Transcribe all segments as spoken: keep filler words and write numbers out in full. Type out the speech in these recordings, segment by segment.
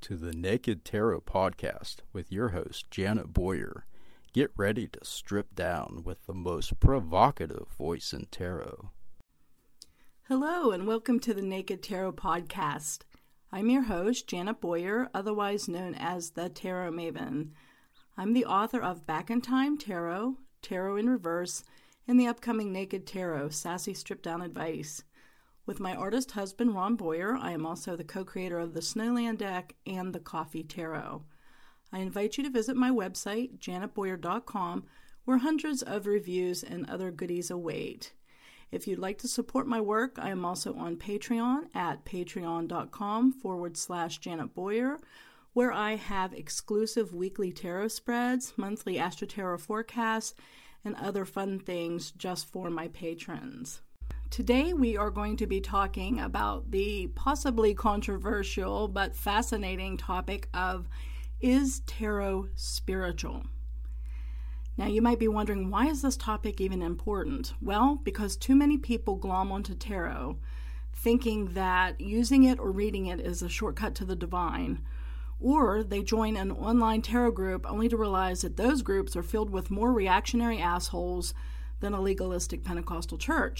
to the Naked Tarot Podcast with your host, Janet Boyer. Get ready to strip down with the most provocative voice in tarot. Hello, and welcome to the Naked Tarot Podcast. I'm your host, Janet Boyer, otherwise known as the Tarot Maven. I'm the author of Back in Time Tarot, Tarot in Reverse, and the upcoming Naked Tarot, Sassy Strip Down Advice. With my artist husband, Ron Boyer, I am also the co-creator of the Snowland deck and the Coffee Tarot. I invite you to visit my website, janet boyer dot com, where hundreds of reviews and other goodies await. If you'd like to support my work, I am also on Patreon at patreon.com forward slash Janet Boyer, where I have exclusive weekly tarot spreads, monthly Astro Tarot forecasts, and other fun things just for my patrons. Today we are going to be talking about the possibly controversial but fascinating topic of, is tarot spiritual? Now you might be wondering, why is this topic even important? Well, because too many people glom onto tarot thinking that using it or reading it is a shortcut to the divine, or they join an online tarot group only to realize that those groups are filled with more reactionary assholes than a legalistic Pentecostal church.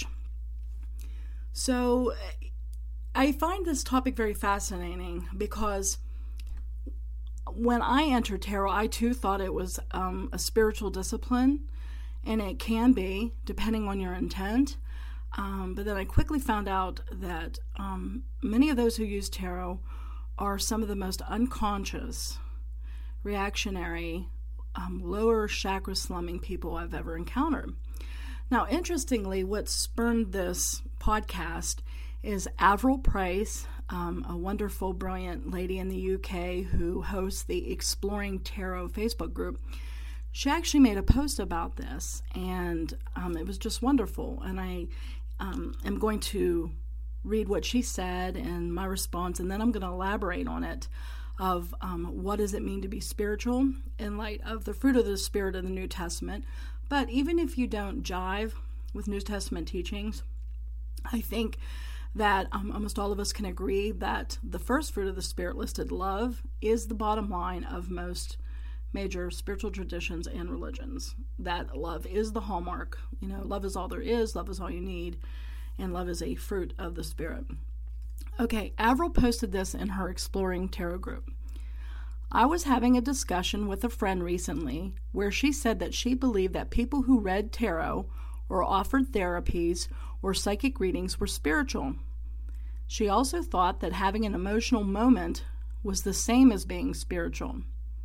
So I find this topic very fascinating because when I entered tarot, I too thought it was um, a spiritual discipline, and it can be, depending on your intent. Um, but then I quickly found out that um, many of those who use tarot are some of the most unconscious, reactionary, um, lower chakra slumming people I've ever encountered. Now, interestingly, what spurned this podcast is Avril Price, um, a wonderful, brilliant lady in the U K who hosts the Exploring Tarot Facebook group. She actually made a post about this, and um, it was just wonderful. And I um, am going to read what she said and my response, and then I'm going to elaborate on it of um, what does it mean to be spiritual in light of the fruit of the Spirit in the New Testament. But even if you don't jive with New Testament teachings, I think that um, almost all of us can agree that the first fruit of the Spirit listed, love, is the bottom line of most major spiritual traditions and religions. That love is the hallmark. You know, love is all there is, love is all you need, and love is a fruit of the Spirit. Okay, Avril posted this in her Exploring Tarot group. I was having a discussion with a friend recently where she said that she believed that people who read tarot or offered therapies or psychic readings were spiritual. She also thought that having an emotional moment was the same as being spiritual.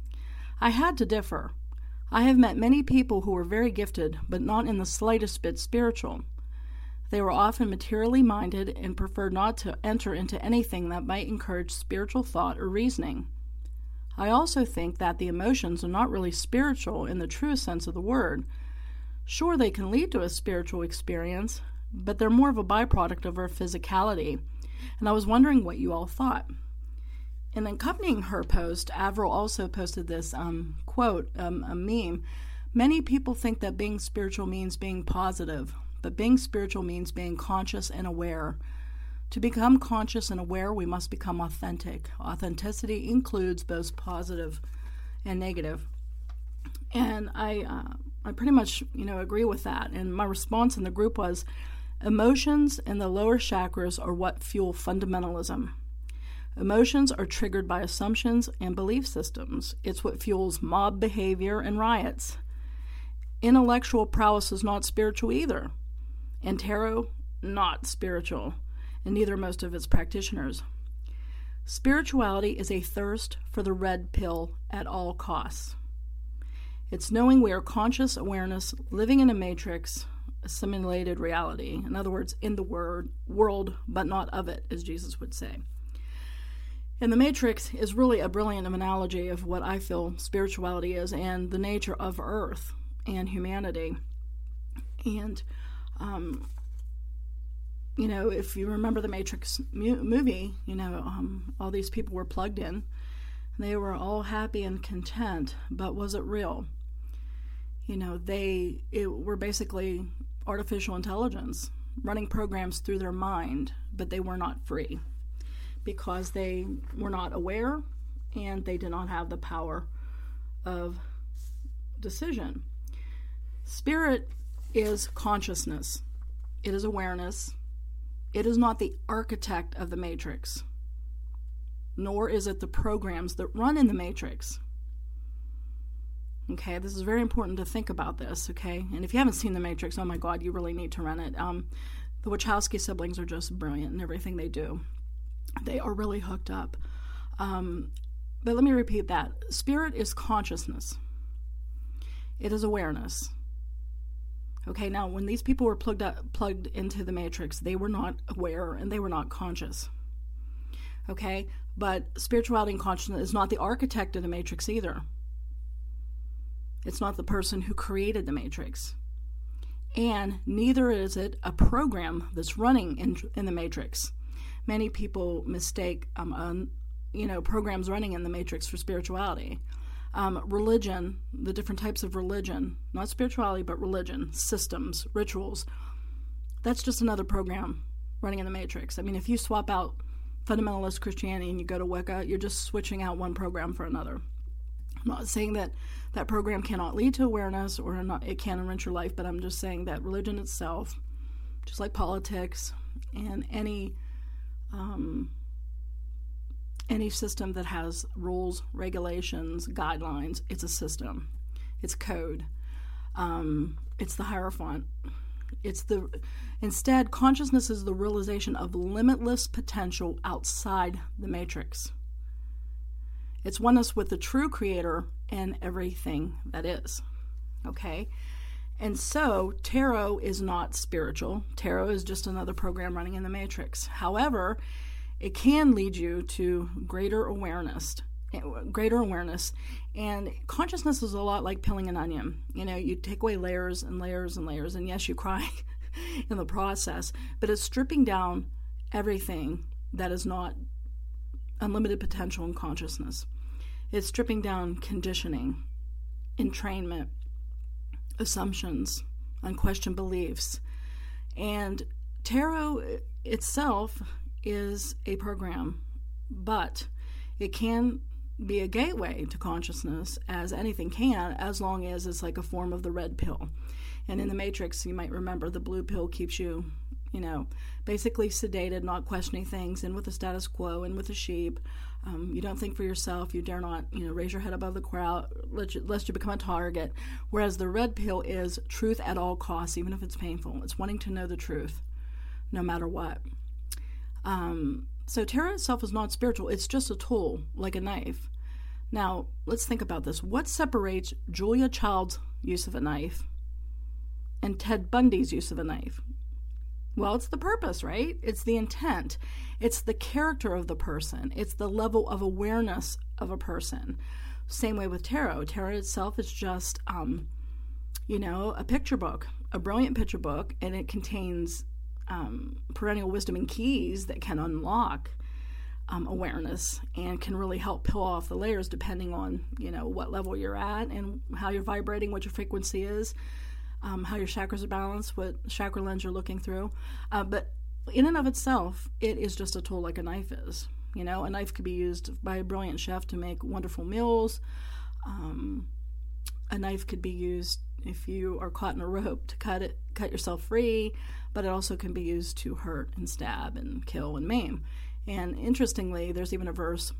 I had to differ. I have met many people who were very gifted, but not in the slightest bit spiritual. They were often materially minded and preferred not to enter into anything that might encourage spiritual thought or reasoning. I also think that the emotions are not really spiritual in the truest sense of the word. Sure, they can lead to a spiritual experience, but they're more of a byproduct of our physicality. And I was wondering what you all thought. In accompanying her post, Avril also posted this um, quote, um, a meme. Many people think that being spiritual means being positive, but being spiritual means being conscious and aware. To become conscious and aware, we must become authentic. Authenticity includes both positive and negative. And I uh, I pretty much, you know, agree with that. And my response in the group was, emotions in the lower chakras are what fuel fundamentalism. Emotions are triggered by assumptions and belief systems. It's what fuels mob behavior and riots. Intellectual prowess is not spiritual either. And tarot, not spiritual. And neither most of its practitioners. Spirituality is a thirst for the red pill at all costs. It's knowing we are conscious awareness living in a matrix, a simulated reality. In other words, in the word, world, but not of it, as Jesus would say. And the matrix is really a brilliant analogy of what I feel spirituality is and the nature of Earth and humanity. And, um, you know, if you remember the Matrix mu- movie, you know, um, all these people were plugged in. They were all happy and content, but was it real? You know, they it, were basically artificial intelligence running programs through their mind, but they were not free because they were not aware and they did not have the power of decision. Spirit is consciousness. It is awareness. It is not the architect of the matrix, nor is it the programs that run in the matrix. Okay, this is very important to think about this, okay? And if you haven't seen The Matrix, oh my God, you really need to rent it. Um, the Wachowski siblings are just brilliant in everything they do. They are really hooked up. Um, but let me repeat that. Spirit is consciousness. It is awareness. Okay, now when these people were plugged up, plugged into the matrix, they were not aware and they were not conscious. Okay, but spirituality and consciousness is not the architect of the matrix either. It's not the person who created the matrix. And neither is it a program that's running in, in the matrix. Many people mistake um, um, you know, programs running in the matrix for spirituality. Um, religion, the different types of religion, not spirituality, but religion, systems, rituals, that's just another program running in the matrix. I mean, if you swap out fundamentalist Christianity and you go to Wicca, you're just switching out one program for another. I'm not saying that that program cannot lead to awareness or not, it can enrich your life, but I'm just saying that religion itself, just like politics and any um, any system that has rules, regulations, guidelines, it's a system. It's code. Um, it's the Hierophant. It's the instead, consciousness is the realization of limitless potential outside the matrix. It's oneness with the true creator and everything that is. Okay? And so, tarot is not spiritual. Tarot is just another program running in the matrix. However, it can lead you to greater awareness, greater awareness. And consciousness is a lot like peeling an onion. You know, you take away layers and layers and layers, and yes, you cry in the process, but it's stripping down everything that is not unlimited potential in consciousness. It's stripping down conditioning, entrainment, assumptions, unquestioned beliefs. And tarot itself is a program, but it can be a gateway to consciousness, as anything can, as long as it's like a form of the red pill. And in the Matrix, you might remember the blue pill keeps you, you know, basically sedated, not questioning things, and with the status quo, and with the sheep. Um, you don't think for yourself. You dare not, you know, raise your head above the crowd, lest you, lest you become a target. Whereas the red pill is truth at all costs, even if it's painful. It's wanting to know the truth, no matter what. Um, so tarot itself is not spiritual. It's just a tool, like a knife. Now, let's think about this. What separates Julia Child's use of a knife and Ted Bundy's use of a knife? Well, it's the purpose, right? It's the intent. It's the character of the person. It's the level of awareness of a person. Same way with tarot. Tarot itself is just, um, you know, a picture book, a brilliant picture book, and it contains um, perennial wisdom and keys that can unlock um, awareness and can really help peel off the layers depending on, you know, what level you're at and how you're vibrating, what your frequency is. Um, how your chakras are balanced, what chakra lens you're looking through. Uh, but in and of itself, it is just a tool like a knife is. You know, a knife could be used by a brilliant chef to make wonderful meals. Um, a knife could be used if you are caught in a rope to cut it, cut yourself free, but it also can be used to hurt and stab and kill and maim. And interestingly, there's even a verse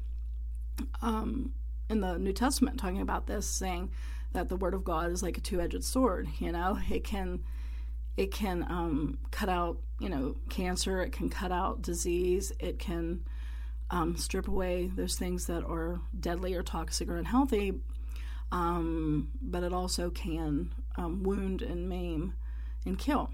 um, in the New Testament talking about this, saying that the word of God is like a two-edged sword. You know, it can it can um, cut out, you know, cancer. It can cut out disease. It can um, strip away those things that are deadly or toxic or unhealthy. Um, but it also can um, wound and maim and kill.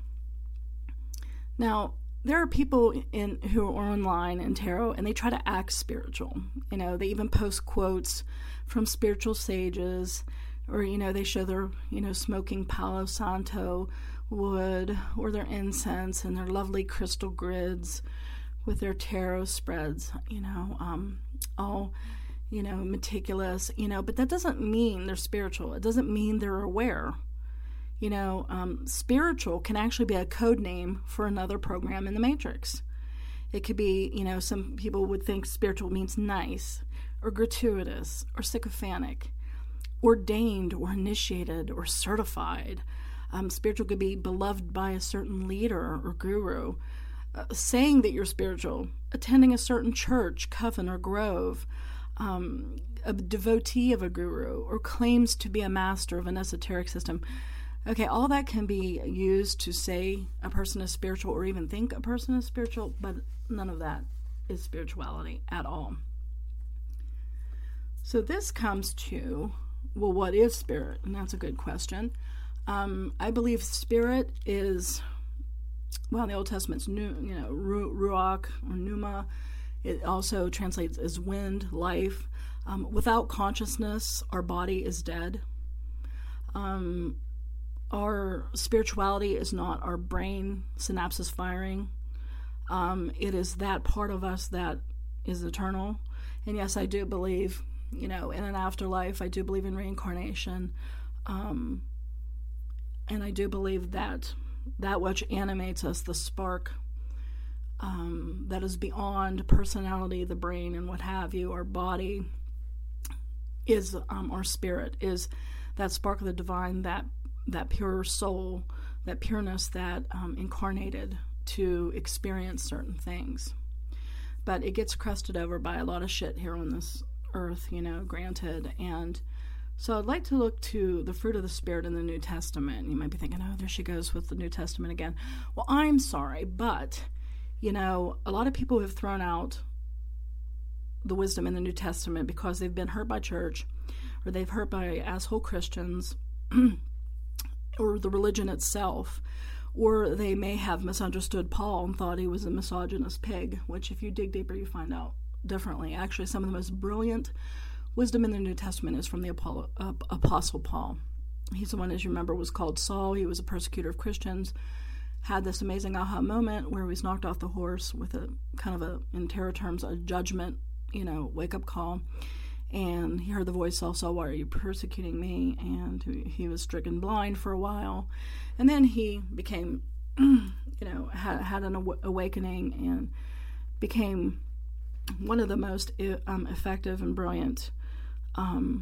Now, there are people in who are online in tarot, and they try to act spiritual. You know, they even post quotes from spiritual sages. Or, you know, they show their, you know, smoking Palo Santo wood or their incense and their lovely crystal grids with their tarot spreads, you know, um, all, you know, meticulous, you know, but that doesn't mean they're spiritual. It doesn't mean they're aware. You know, um, spiritual can actually be a code name for another program in the Matrix. It could be, you know, some people would think spiritual means nice, or gratuitous or sycophantic, ordained or initiated or certified. Um, spiritual could be beloved by a certain leader or guru, uh, saying that you're spiritual, attending a certain church, coven, or grove, um, a devotee of a guru, or claims to be a master of an esoteric system. Okay, all that can be used to say a person is spiritual or even think a person is spiritual, but none of that is spirituality at all. So this comes to, well, what is spirit? And that's a good question. Um, I believe spirit is, well, in the Old Testament's nu, you know, ru, ruach or pneuma. It also translates as wind, life. Um, without consciousness, our body is dead. Um, our spirituality is not our brain synapses firing. Um, it is that part of us that is eternal. And yes, I do believe, you know, in an afterlife. I do believe in reincarnation. Um, and I do believe that that which animates us, the spark um, that is beyond personality, the brain, and what have you, our body, is um, our spirit, is that spark of the divine, that that pure soul, that pureness that um, incarnated to experience certain things. But it gets crusted over by a lot of shit here on this earth, you know, granted. And so I'd like to look to the fruit of the Spirit in the New Testament. You might be thinking, oh, there she goes with the New Testament again. Well, I'm sorry, but, you know, a lot of people have thrown out the wisdom in the New Testament because they've been hurt by church, or they've hurt by asshole Christians, or the religion itself, or they may have misunderstood Paul and thought he was a misogynist pig, which if you dig deeper, you find out differently. Actually, some of the most brilliant wisdom in the New Testament is from the Apollo, uh, Apostle Paul. He's the one, as you remember, was called Saul. He was a persecutor of Christians, had this amazing aha moment where he was knocked off the horse with a kind of a, in terror terms, a judgment, you know, wake-up call. And he heard the voice, Saul, Saul, why are you persecuting me? And he was stricken blind for a while. And then he became, you know, had, had an aw- awakening and became one of the most um, effective and brilliant, um,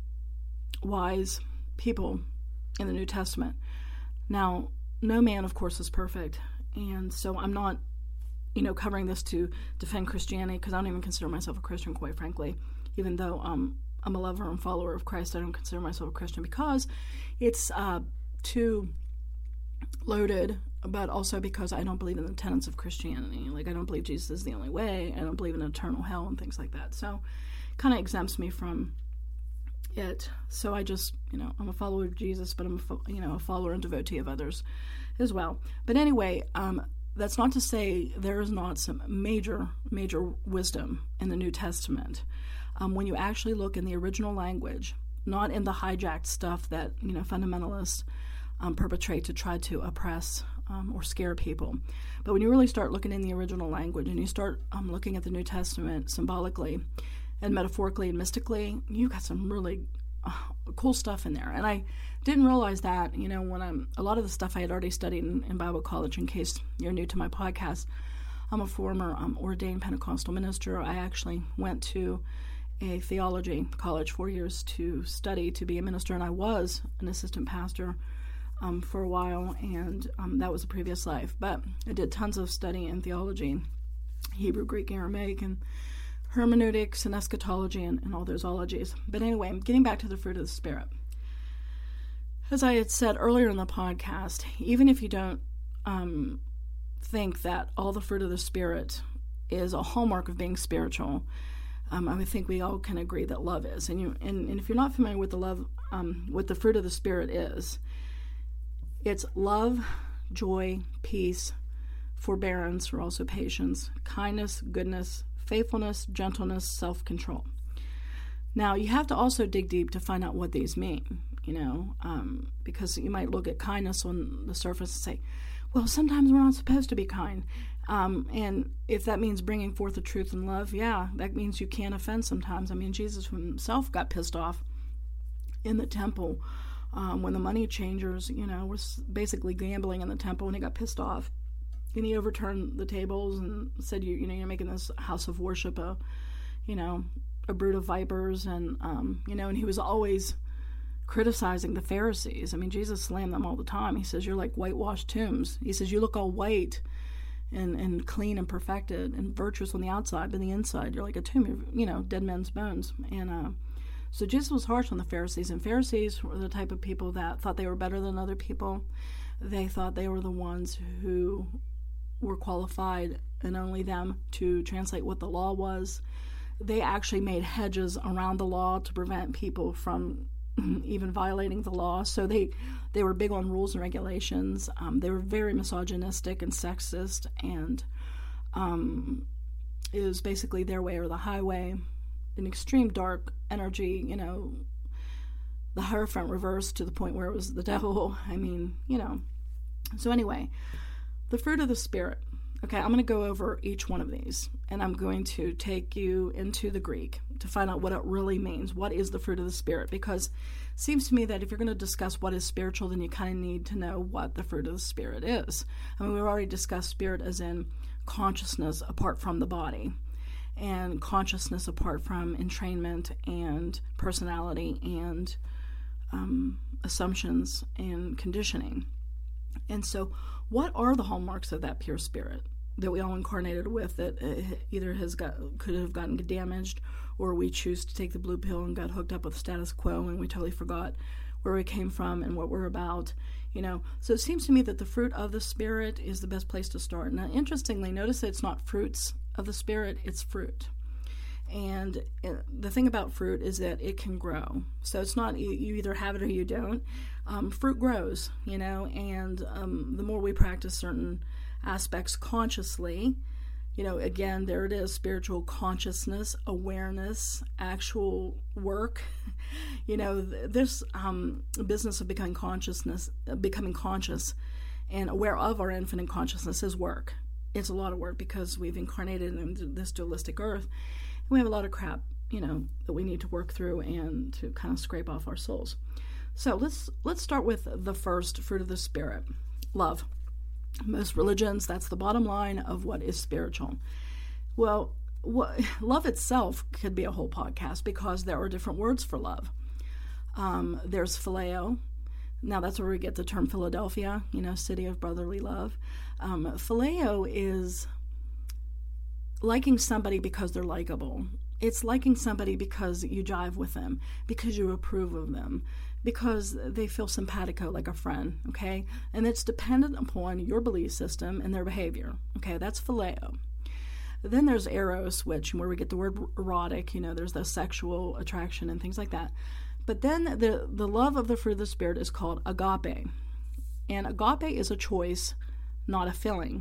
wise people in the New Testament. Now, no man, of course, is perfect. And so I'm not, you know, covering this to defend Christianity, because I don't even consider myself a Christian, quite frankly. Even though um, I'm a lover and follower of Christ, I don't consider myself a Christian because it's uh, too loaded, but also because I don't believe in the tenets of Christianity. Like, I don't believe Jesus is the only way. I don't believe in eternal hell and things like that. So it kind of exempts me from it. So I just, you know, I'm a follower of Jesus, but I'm, a, you know, a follower and devotee of others as well. But anyway, um, that's not to say there is not some major, major wisdom in the New Testament. Um, when you actually look in the original language, not in the hijacked stuff that, you know, fundamentalists um, perpetrate to try to oppress um, or scare people. But when you really start looking in the original language and you start um, looking at the New Testament symbolically and metaphorically and mystically, you got some really uh, cool stuff in there. And I didn't realize that, you know, when I'm, a lot of the stuff I had already studied in, in Bible college. In case you're new to my podcast, I'm a former um, ordained Pentecostal minister. I actually went to a theology college four years to study to be a minister, and I was an assistant pastor um, for a while, and um, that was a previous life. But I did tons of study in theology, Hebrew, Greek, Aramaic, and hermeneutics and eschatology and, and all those ologies. But anyway, getting back to the fruit of the Spirit. As I had said earlier in the podcast, even if you don't um, think that all the fruit of the Spirit is a hallmark of being spiritual, Um, I would think we all can agree that love is. And you, and, and if you're not familiar with the love, um, what the fruit of the Spirit is, it's love, joy, peace, forbearance, or also patience, kindness, goodness, faithfulness, gentleness, self-control. Now, you have to also dig deep to find out what these mean, you know, um, because you might look at kindness on the surface and say, well, sometimes we're not supposed to be kind. Um, and if that means bringing forth the truth and love, yeah, that means you can't offend sometimes. I mean, Jesus himself got pissed off in the temple um, when the money changers, you know, was basically gambling in the temple, and he got pissed off. And he overturned the tables and said, you, you know, you're making this house of worship a, you know, a brood of vipers, and, um, you know, and he was always criticizing the Pharisees. I mean, Jesus slammed them all the time. He says, you're like whitewashed tombs. He says, you look all white and, and clean and perfected and virtuous on the outside, but on the inside, you're like a tomb, you're, you know, dead men's bones. And uh, so Jesus was harsh on the Pharisees, and Pharisees were the type of people that thought they were better than other people. They thought they were the ones who were qualified, and only them, to translate what the law was. They actually made hedges around the law to prevent people from even violating the law. So they they were big on rules and regulations. Um, they were very misogynistic and sexist, and um, it was basically their way or the highway. An extreme dark energy, you know, the Hierophant reversed to the point where it was the devil. I mean, you know. So anyway, the fruit of the Spirit. Okay, I'm going to go over each one of these, and I'm going to take you into the Greek to find out what it really means. What is the fruit of the Spirit? Because it seems to me that if you're going to discuss what is spiritual, then you kind of need to know what the fruit of the Spirit is. I mean, we've already discussed spirit as in consciousness apart from the body, and consciousness apart from entrainment and personality and um, assumptions and conditioning. And so what are the hallmarks of that pure spirit that we all incarnated with, that either has got could have gotten damaged, or we choose to take the blue pill and got hooked up with status quo and we totally forgot where we came from and what we're about, you know. So it seems to me that the fruit of the Spirit is the best place to start. Now, interestingly, notice that it's not fruits of the Spirit, it's fruit. And the thing about fruit is that it can grow. So it's not you either have it or you don't. Um, fruit grows, you know, and um, the more we practice certain aspects consciously, you know, again, there it is, spiritual consciousness, awareness, actual work. You know, this um, business of becoming consciousness, becoming conscious and aware of our infinite consciousness is work. It's a lot of work because we've incarnated in this dualistic earth. We have a lot of crap, you know, that we need to work through and to kind of scrape off our souls. So let's let's start with the first fruit of the Spirit, love. Most religions, that's the bottom line of what is spiritual. Well, what, love itself could be a whole podcast because there are different words for love. Um, there's phileo. Now that's where we get the term Philadelphia, you know, city of brotherly love. Um, phileo is liking somebody because they're likable. It's liking somebody because you jive with them, because you approve of them, because they feel simpatico, like a friend, okay? And it's dependent upon your belief system and their behavior, okay? That's phileo. Then there's eros, which where we get the word erotic, you know, there's the sexual attraction and things like that. But then the, the love of the fruit of the Spirit is called agape. And agape is a choice, not a feeling,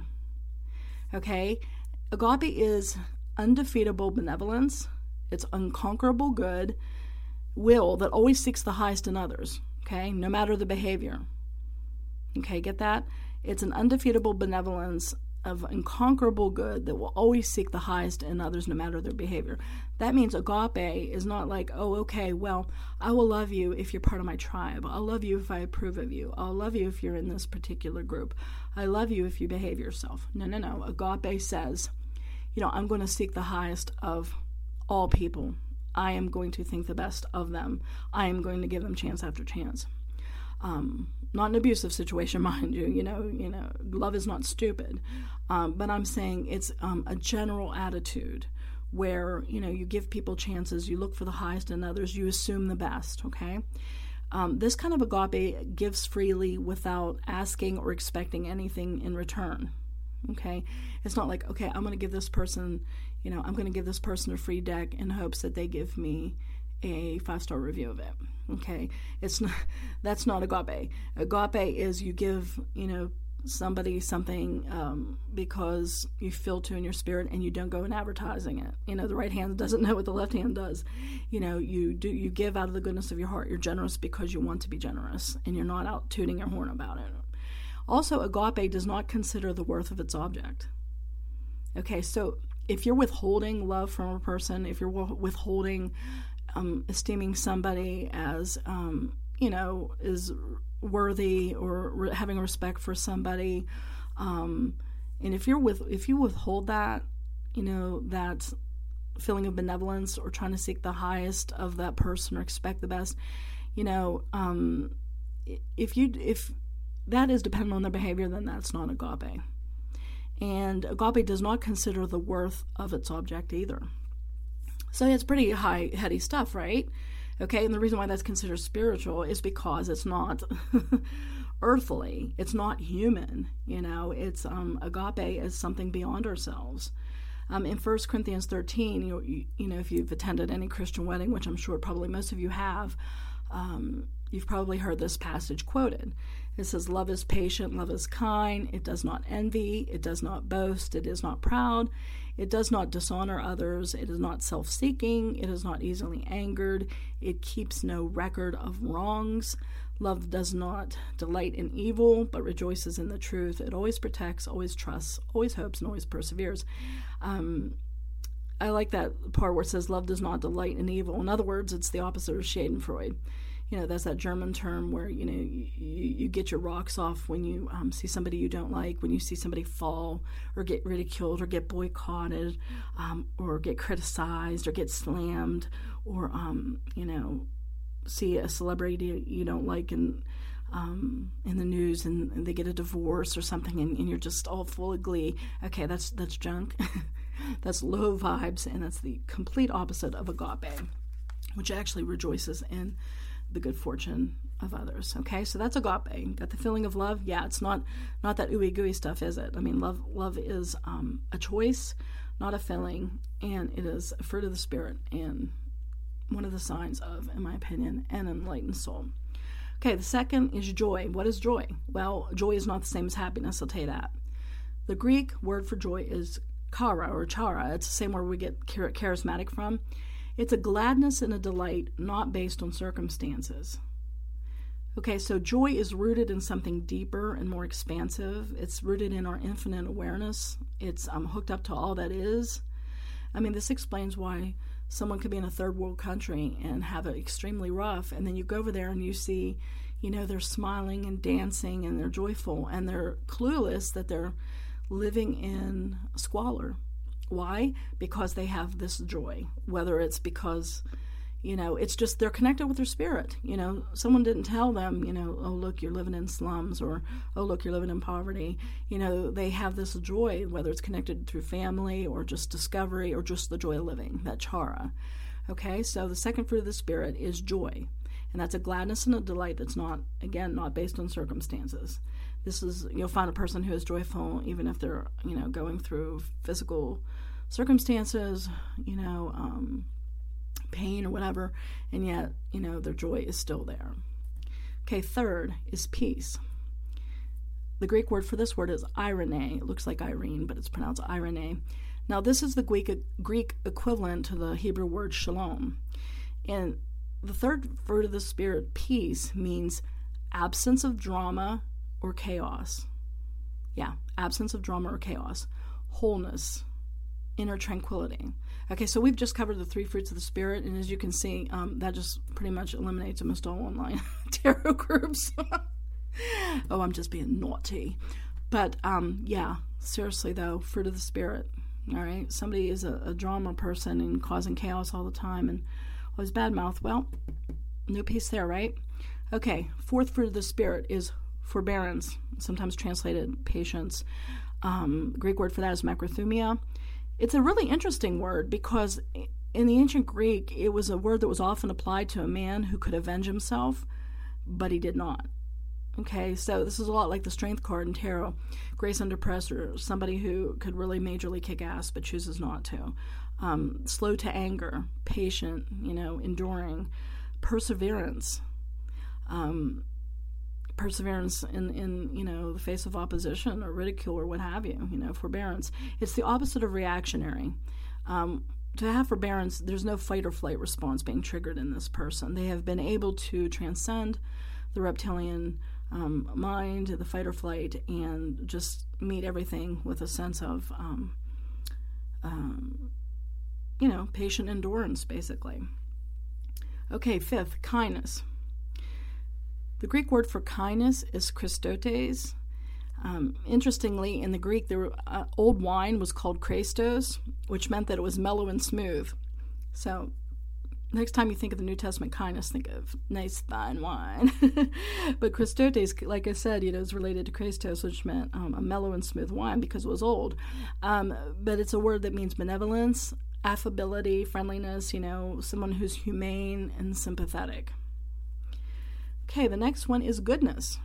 okay? Agape is undefeatable benevolence. It's unconquerable good, will that always seeks the highest in others, okay, no matter the behavior. Okay, get that? It's an undefeatable benevolence of unconquerable good that will always seek the highest in others no matter their behavior. That means agape is not like, oh, okay, well, I will love you if you're part of my tribe. I'll love you if I approve of you. I'll love you if you're in this particular group. I love you if you behave yourself. No, no, no. Agape says, you know, I'm going to seek the highest of all people. I am going to think the best of them. I am going to give them chance after chance. Um, not an abusive situation, mind you. You know, you know, love is not stupid. Um, but I'm saying it's um, a general attitude where, you know, you give people chances, you look for the highest in others, you assume the best, okay? Um, this kind of agape gives freely without asking or expecting anything in return, okay? It's not like, okay, I'm going to give this person, you know, I'm going to give this person a free deck in hopes that they give me a five-star review of it, okay? It's not, that's not agape. Agape is you give, you know, somebody something um, because you feel to in your spirit and you don't go in advertising it. You know, the right hand doesn't know what the left hand does. You know, you do you give out of the goodness of your heart. You're generous because you want to be generous and you're not out tooting your horn about it. Also, agape does not consider the worth of its object. Okay, so if you're withholding love from a person, if you're withholding um, esteeming somebody as, um, you know, is worthy or re- having respect for somebody, um, and if you're with if you withhold that, you know, that's feeling of benevolence or trying to seek the highest of that person or expect the best. You know, um, if you if that is dependent on their behavior, then that's not agape. And agape does not consider the worth of its object either. So it's pretty high, heady stuff, right? Okay, and the reason why that's considered spiritual is because it's not earthly. It's not human, you know. It's um, agape is something beyond ourselves. Um, in First Corinthians thirteen, you, you, you know, if you've attended any Christian wedding, which I'm sure probably most of you have, um, you've probably heard this passage quoted. It says, love is patient, love is kind, it does not envy, it does not boast, it is not proud, it does not dishonor others, it is not self-seeking, it is not easily angered, it keeps no record of wrongs. Love does not delight in evil, but rejoices in the truth. It always protects, always trusts, always hopes, and always perseveres. Um, I like that part where it says love does not delight in evil. In other words, it's the opposite of Schadenfreude. You know, that's that German term where, you know, you, you get your rocks off when you um, see somebody you don't like, when you see somebody fall or get ridiculed or get boycotted um, or get criticized or get slammed or, um, you know, see a celebrity you don't like in, um, in the news and, and they get a divorce or something and, and you're just all full of glee. Okay, that's, that's junk. That's low vibes, and that's the complete opposite of agape, which actually rejoices in the good fortune of others. Okay, so that's agape. Got the feeling of love? Yeah, it's not not that ooey gooey stuff, is it? I mean, love love is um, a choice, not a feeling, and it is a fruit of the Spirit and one of the signs of, in my opinion, an enlightened soul. Okay, the second is joy. What is joy? Well, joy is not the same as happiness, I'll tell you that. The Greek word for joy is chara or chara. It's the same word we get charismatic from. It's a gladness and a delight not based on circumstances. Okay, so joy is rooted in something deeper and more expansive. It's rooted in our infinite awareness. It's um, hooked up to all that is. I mean, this explains why someone could be in a third world country and have it extremely rough, and then you go over there and you see, you know, they're smiling and dancing and they're joyful and they're clueless that they're living in squalor. Why? Because they have this joy, whether it's because, you know, it's just they're connected with their spirit. You know, someone didn't tell them, you know, oh, look, you're living in slums, or, oh, look, you're living in poverty. You know, they have this joy, whether it's connected through family or just discovery or just the joy of living, that chara. Okay, so the second fruit of the Spirit is joy. And that's a gladness and a delight that's not, again, not based on circumstances. This is, you'll find a person who is joyful even if they're, you know, going through physical circumstances, you know, um, pain or whatever, and yet, you know, their joy is still there. Okay, third is peace. The Greek word for this word is irene. It looks like Irene, but it's pronounced irene. Now, this is the Greek, Greek equivalent to the Hebrew word shalom. And the third fruit of the Spirit, peace, means absence of drama or chaos. Yeah, absence of drama or chaos. Wholeness, inner tranquility. Okay, so we've just covered the three fruits of the Spirit, and as you can see, um, that just pretty much eliminates almost all online tarot groups. Oh, I'm just being naughty. But, um, yeah, seriously, though, fruit of the Spirit. All right, somebody is a, a drama person and causing chaos all the time and always bad mouth. Well, no peace there, right? Okay, fourth fruit of the Spirit is forbearance, sometimes translated patience. Um, Greek word for that is macrothumia. It's a really interesting word because in the ancient Greek, it was a word that was often applied to a man who could avenge himself, but he did not. Okay, so this is a lot like the strength card in tarot. Grace under pressure, somebody who could really majorly kick ass but chooses not to. Um, slow to anger, patient, you know, enduring, perseverance. Um, perseverance in, in, you know, the face of opposition or ridicule or what have you, you know, forbearance. It's the opposite of reactionary. Um, to have forbearance, there's no fight or flight response being triggered in this person. They have been able to transcend the reptilian um, mind, the fight or flight, and just meet everything with a sense of, um, um, you know, patient endurance, basically. Okay, fifth, kindness. The Greek word for kindness is Christotes. Um, interestingly, in the Greek, the uh, old wine was called Christos, which meant that it was mellow and smooth. So next time you think of the New Testament kindness, think of nice fine wine. But Christotes, like I said, you know, is related to Christos, which meant um, a mellow and smooth wine because it was old. Um, but it's a word that means benevolence, affability, friendliness, you know, someone who's humane and sympathetic. Okay, the next one is goodness.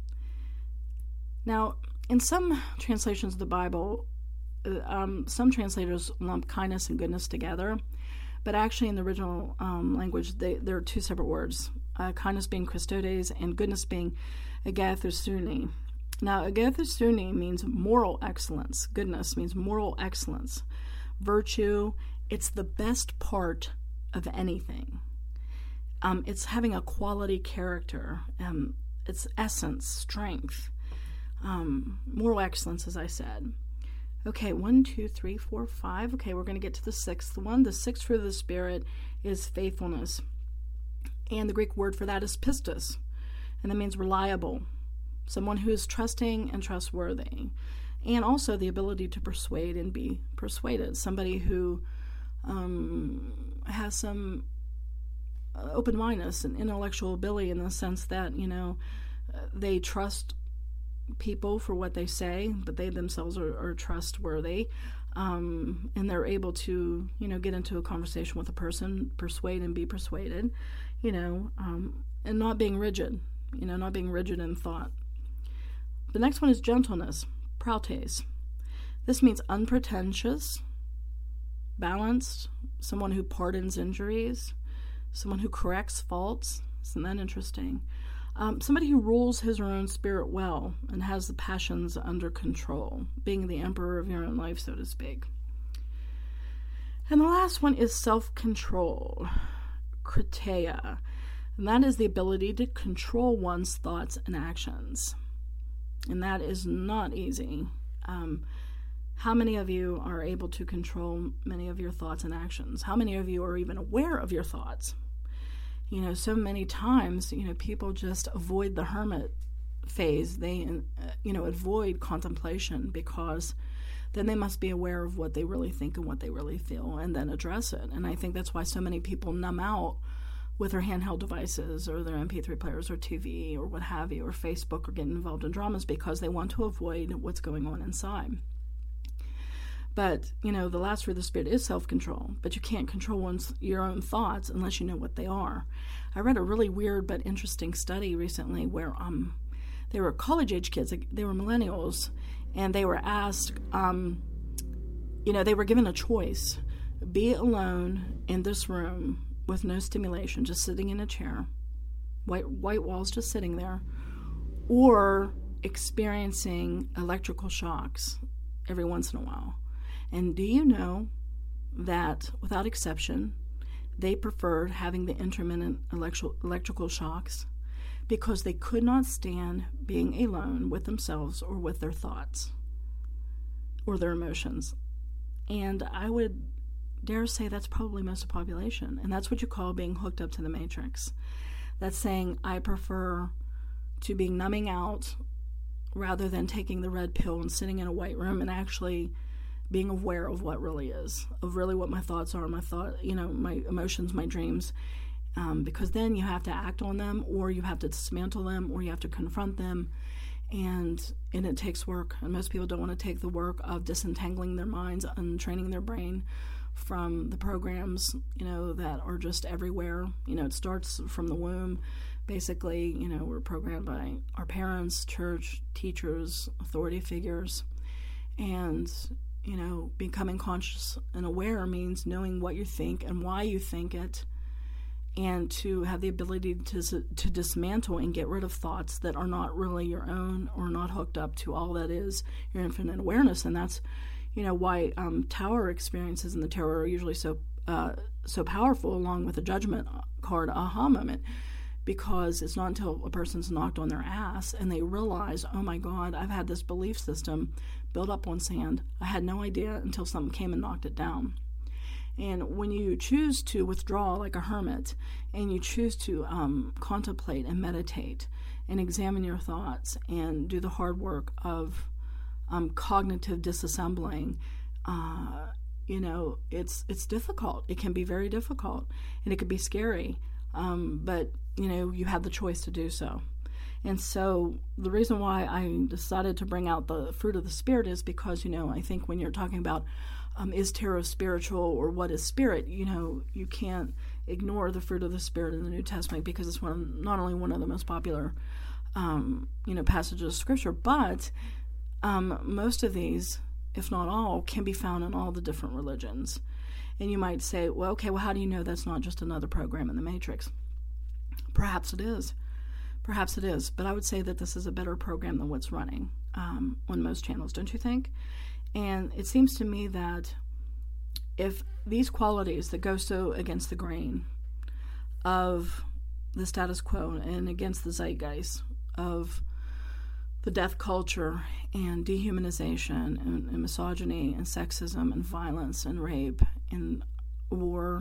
Now, in some translations of the Bible, um, some translators lump kindness and goodness together, but actually in the original um, language, they, they're two separate words, uh, kindness being Christotes and goodness being agathosune. Now, agathosune means moral excellence. Goodness means moral excellence. Virtue, it's the best part of anything. Um, it's having a quality character. Um, it's essence, strength. Um, moral excellence, as I said. Okay, one, two, three, four, five. Okay, we're going to get to the sixth one. The sixth fruit of the Spirit is faithfulness. And the Greek word for that is pistos. And that means reliable. Someone who is trusting and trustworthy. And also the ability to persuade and be persuaded. Somebody who um, has some open-mindedness and intellectual ability in the sense that, you know, they trust people for what they say, but they themselves are, are trustworthy, um, and they're able to, you know, get into a conversation with a person, persuade and be persuaded, you know, um, and not being rigid, you know, not being rigid in thought. The next one is gentleness, prautes. This means unpretentious, balanced, someone who pardons injuries, someone who corrects faults. Isn't that interesting? Um, somebody who rules his or her own spirit well and has the passions under control, being the emperor of your own life, so to speak. And the last one is self-control, kriteia, and that is the ability to control one's thoughts and actions. And that is not easy. Um, how many of you are able to control many of your thoughts and actions? How many of you are even aware of your thoughts? You know, so many times, you know, people just avoid the hermit phase. They, uh, you know, avoid contemplation because then they must be aware of what they really think and what they really feel and then address it. And I think that's why so many people numb out with their handheld devices or their M P three players or T V or what have you, or Facebook, or getting involved in dramas because they want to avoid what's going on inside. But, you know, the last fruit of the Spirit is self-control, but you can't control one's, your own thoughts unless you know what they are. I read a really weird but interesting study recently where um, they were college-age kids, they were millennials, and they were asked, um, you know, they were given a choice. Be alone in this room with no stimulation, just sitting in a chair, white, white walls just sitting there, or experiencing electrical shocks every once in a while. And do you know that, without exception, they preferred having the intermittent electrical, electrical shocks because they could not stand being alone with themselves or with their thoughts or their emotions. And I would dare say that's probably most of the population. And that's what you call being hooked up to the matrix. That's saying, I prefer to be numbing out rather than taking the red pill and sitting in a white room and actually being aware of what really is, of really what my thoughts are, my thought, you know, my emotions, my dreams, um, because then you have to act on them, or you have to dismantle them, or you have to confront them, and and it takes work. And most people don't want to take the work of disentangling their minds and training their brain from the programs, you know, that are just everywhere. You know, it starts from the womb. Basically, you know, we're programmed by our parents, church, teachers, authority figures, and you know, becoming conscious and aware means knowing what you think and why you think it, and to have the ability to to dismantle and get rid of thoughts that are not really your own or not hooked up to all that is your infinite awareness. And that's, you know, why um, tower experiences in the tarot are usually so uh, so powerful, along with the judgment card aha moment. Because it's not until a person's knocked on their ass and they realize, oh my God, I've had this belief system built up on sand. I had no idea until something came and knocked it down. And when you choose to withdraw like a hermit, and you choose to um, contemplate and meditate and examine your thoughts and do the hard work of um, cognitive disassembling, uh, you know, it's it's difficult. It can be very difficult, and it can be scary. Um, but, you know, you have the choice to do so. And so the reason why I decided to bring out the fruit of the Spirit is because, you know, I think when you're talking about um, is tarot spiritual or what is spirit, you know, you can't ignore the fruit of the Spirit in the New Testament because it's one, not only one of the most popular, um, you know, passages of Scripture, but um, most of these, if not all, can be found in all the different religions. And you might say, well, okay, well, how do you know that's not just another program in the Matrix? Perhaps it is. Perhaps it is. But I would say that this is a better program than what's running um, on most channels, don't you think? And it seems to me that if these qualities that go so against the grain of the status quo and against the zeitgeist of the death culture and dehumanization and, and misogyny and sexism and violence and rape and war,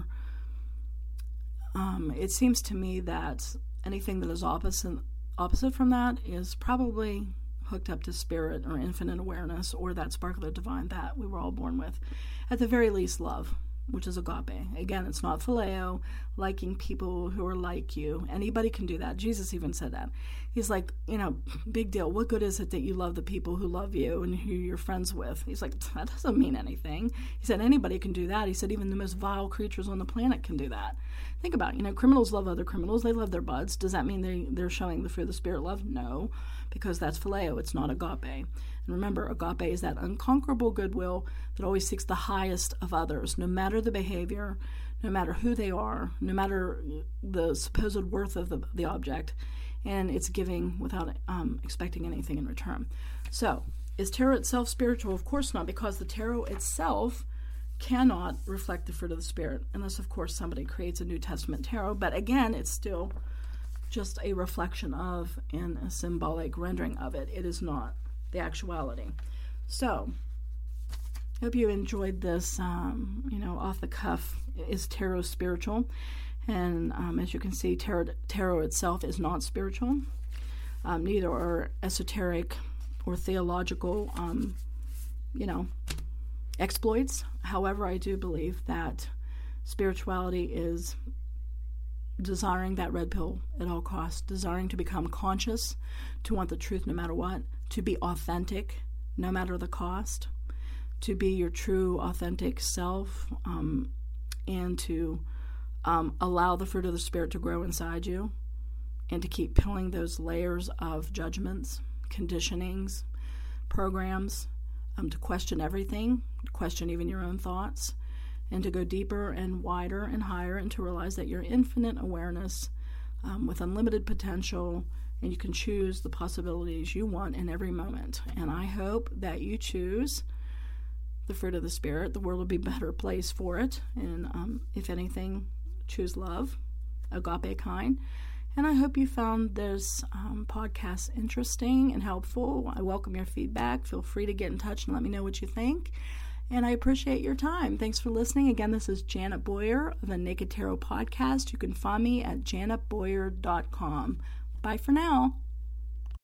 um, it seems to me that anything that is opposite opposite from that is probably hooked up to spirit or infinite awareness or that spark of the divine that we were all born with. At the very least, love, which is agape. Again, it's not phileo, liking people who are like you. Anybody can do that. Jesus even said that. He's like, you know, big deal. What good is it that you love the people who love you and who you're friends with? He's like, that doesn't mean anything. He said, anybody can do that. He said, even the most vile creatures on the planet can do that. Think about it. You know, criminals love other criminals. They love their buds. Does that mean they, they're showing the fruit of the Spirit love? No, because that's phileo. It's not agape. And remember, agape is that unconquerable goodwill that always seeks the highest of others, no matter the behavior, no matter who they are, no matter the supposed worth of the, the object, and it's giving without um, expecting anything in return. So, is tarot itself spiritual? Of course not, because the tarot itself cannot reflect the fruit of the Spirit, unless, of course, somebody creates a New Testament tarot. But again, it's still just a reflection of and a symbolic rendering of it. It is not the actuality. So, I hope you enjoyed this, um, you know, off the cuff. Is tarot spiritual? And um, as you can see, tarot, tarot itself is not spiritual. Um, neither are esoteric or theological, um, you know, exploits. However, I do believe that spirituality is desiring that red pill at all costs, desiring to become conscious, to want the truth no matter what, to be authentic no matter the cost, to be your true authentic self, um, and to um, allow the fruit of the Spirit to grow inside you, and to keep peeling those layers of judgments, conditionings, programs, um, to question everything, to question even your own thoughts, and to go deeper and wider and higher, and to realize that you're infinite awareness um, with unlimited potential, and you can choose the possibilities you want in every moment. And I hope that you choose the fruit of the Spirit. The world will be a better place for it. And um, if anything, choose love, agape kind. And I hope you found this um, podcast interesting and helpful. I welcome your feedback. Feel free to get in touch and let me know what you think. And I appreciate your time. Thanks for listening. Again, this is Janet Boyer of the Naked Tarot Podcast. You can find me at janet boyer dot com. Bye for now.